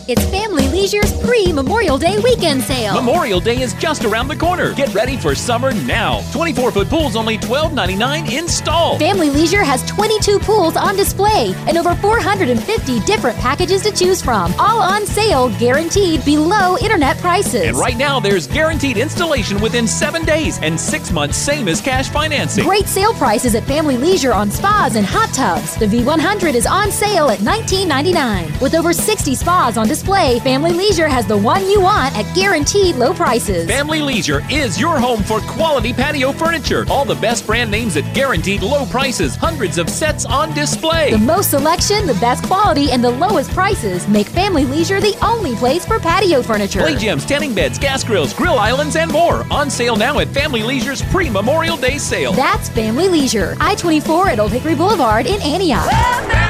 It's Family Leisure's pre-Memorial Day weekend sale. Memorial Day is just around the corner. Get ready for summer now. 24-foot pools only $12.99 installed. Family Leisure has 22 pools on display and over 450 different packages to choose from. All on sale, guaranteed below internet prices. And right now, there's guaranteed installation within 7 days and 6 months, same as cash financing. Great sale prices at Family Leisure on spas and hot tubs. The V100 is on sale at $19.99. With over 60 spas on display, Family Leisure has the one you want at guaranteed low prices. Family Leisure is your home for quality patio furniture. All the best brand names at guaranteed low prices. Hundreds of sets on display. The most selection, the best quality, and the lowest prices make Family Leisure the only place for patio furniture. Play gyms, tanning beds, gas grills, grill islands, and more. On sale now at Family Leisure's pre-Memorial Day sale. That's Family Leisure. I-24 at Old Hickory Boulevard in Antioch.